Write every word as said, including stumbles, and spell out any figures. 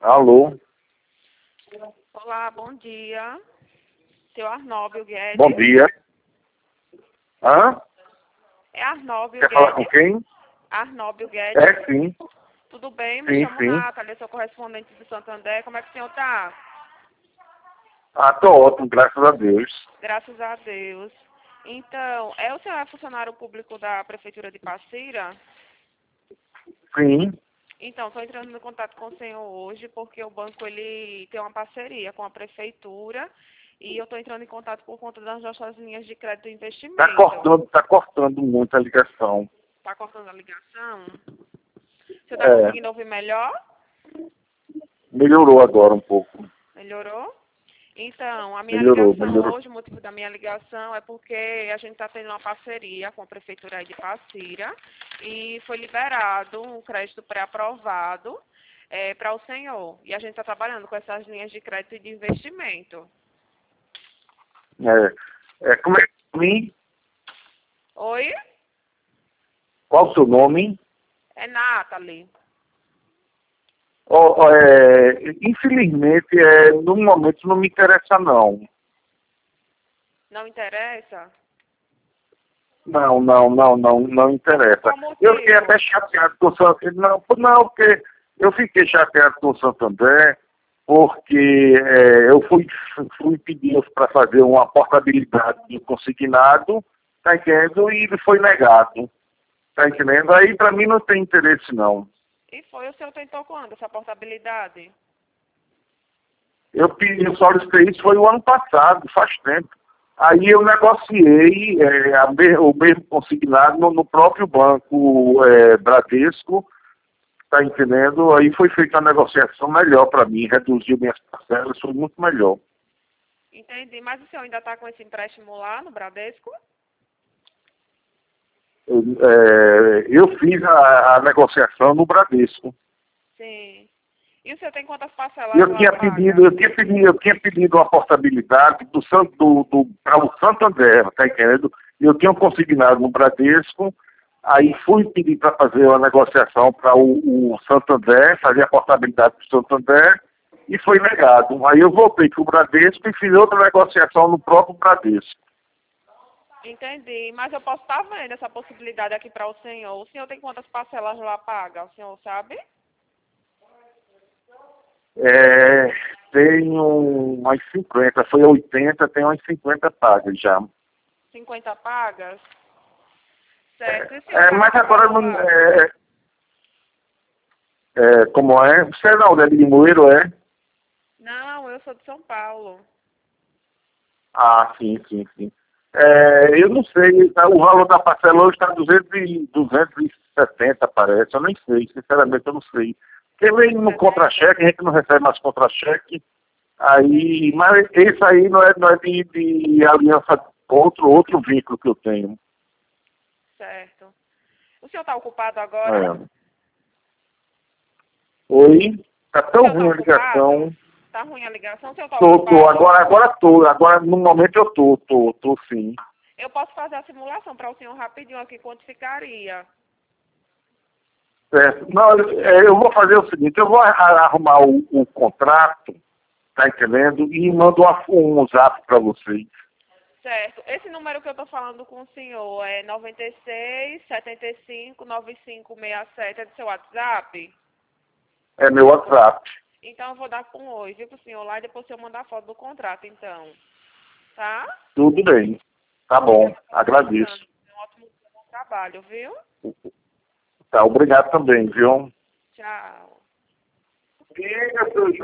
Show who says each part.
Speaker 1: Alô?
Speaker 2: Olá, bom dia. Seu Arnóbio Guedes.
Speaker 1: Bom dia. Hã?
Speaker 2: É Arnóbio
Speaker 1: Quer
Speaker 2: Guedes.
Speaker 1: falar com quem?
Speaker 2: Arnóbio Guedes.
Speaker 1: É, sim.
Speaker 2: Tudo bem? Me
Speaker 1: Sim,
Speaker 2: chamo
Speaker 1: sim.
Speaker 2: Nathalie, sou correspondente do Santander. Como é que o senhor tá?
Speaker 1: Ah, tô ótimo, graças a Deus.
Speaker 2: Graças a Deus. Então, é o senhor é funcionário público da Prefeitura de Passira?
Speaker 1: Sim.
Speaker 2: Então, estou entrando em contato com o senhor hoje porque o banco ele tem uma parceria com a Prefeitura e eu estou entrando em contato por conta das nossas linhas de crédito e investimento.
Speaker 1: Tá cortando, tá cortando muito a ligação.
Speaker 2: Tá cortando a ligação? Você está
Speaker 1: É,
Speaker 2: conseguindo ouvir melhor?
Speaker 1: melhorou agora um pouco.
Speaker 2: Melhorou? Então, a minha
Speaker 1: Melhorou,
Speaker 2: ligação
Speaker 1: melhorou.
Speaker 2: hoje, o motivo da minha ligação é porque a gente está tendo uma parceria com a Prefeitura aí de Passira e foi liberado um crédito pré-aprovado é, para o senhor. E a gente está trabalhando com essas linhas de crédito e de investimento.
Speaker 1: É, é, como é que é o nome?
Speaker 2: Oi?
Speaker 1: Qual o seu nome?
Speaker 2: É Nathalie.
Speaker 1: Ó, ó, é, infelizmente, é, no momento não me interessa não.
Speaker 2: Não interessa?
Speaker 1: Não, não, não, não, não interessa.
Speaker 2: Qual motivo?
Speaker 1: Eu fiquei até chateado com o Santander. Não, não, porque eu fiquei chateado com o Santander, porque é, eu fui, fui pedir para fazer uma portabilidade do consignado, tá entendendo? E ele foi negado, tá entendendo? Aí para mim não tem interesse não.
Speaker 2: E foi, o senhor tentou quando essa portabilidade?
Speaker 1: Eu pedi, eu solicitei isso foi o ano passado, faz tempo. Aí eu negociei é, a me, o mesmo consignado no, no próprio banco é, Bradesco, tá entendendo? Aí foi feita uma negociação melhor para mim, reduziu minhas parcelas, foi muito melhor.
Speaker 2: Entendi. Mas o senhor ainda está com esse empréstimo lá no Bradesco?
Speaker 1: Eu, é, eu fiz a, a negociação no Bradesco.
Speaker 2: Sim. E o senhor tem quantas parcelas
Speaker 1: Eu
Speaker 2: lá
Speaker 1: tinha
Speaker 2: pagas?
Speaker 1: pedido, eu tinha pedido, eu tinha pedido uma portabilidade do, San- do, do, para o Santander, tá entendendo? Eu tinha um consignado no Bradesco, aí fui pedir para fazer uma negociação para o, o Santander, fazer a portabilidade do Santander, e foi negado. Aí eu voltei para o Bradesco e fiz outra negociação no próprio Bradesco.
Speaker 2: Entendi. Mas eu posso estar vendo essa possibilidade aqui para o senhor. O senhor tem quantas parcelas lá pagas? O senhor sabe?
Speaker 1: É, tenho umas cinquenta, foi oitenta, tenho umas cinquenta pagas já.
Speaker 2: cinquenta pagas? Certo. E o senhor
Speaker 1: É,
Speaker 2: tá
Speaker 1: mas agora não,
Speaker 2: ocupado lá?
Speaker 1: é, é, como é? Você é não, é de Limoeiro, é?
Speaker 2: Não, eu sou de São Paulo.
Speaker 1: Ah, sim, sim, sim. É, eu não sei, tá, o valor da parcela hoje está duzentos e setenta, parece, eu nem sei, sinceramente eu não sei. Porque vem no contra-cheque, a gente não recebe mais contra-cheque, aí, mas esse aí não é, não é de, de aliança, outro, outro vínculo que eu tenho.
Speaker 2: Certo. O senhor está ocupado agora?
Speaker 1: É. Oi, tá
Speaker 2: O
Speaker 1: tão
Speaker 2: senhor está
Speaker 1: ruim a
Speaker 2: ocupado?
Speaker 1: ligação.
Speaker 2: Tá ruim a ligação? O senhor está
Speaker 1: Tô, tô,
Speaker 2: ocupado?
Speaker 1: agora, agora tô, agora no momento eu tô, tô, tô sim.
Speaker 2: Eu posso fazer a simulação para o senhor rapidinho aqui, quanto ficaria?
Speaker 1: Certo. Não, é, eu vou fazer o seguinte, eu vou a- arrumar o, o contrato, tá entendendo? E mando uma, um zap para vocês.
Speaker 2: Certo. Esse número que eu estou falando com o senhor é noventa e seis, setenta e cinco, noventa e cinco, sessenta e sete, é do seu WhatsApp?
Speaker 1: É meu WhatsApp.
Speaker 2: Então eu vou dar com oi, viu, pro senhor lá e depois o senhor mandar a foto do contrato, então. Tá?
Speaker 1: Tudo bem. Tá bom, agradeço.
Speaker 2: Um ótimo trabalho, viu?
Speaker 1: Tá, obrigado também, viu?
Speaker 2: Tchau.
Speaker 1: Diga, seu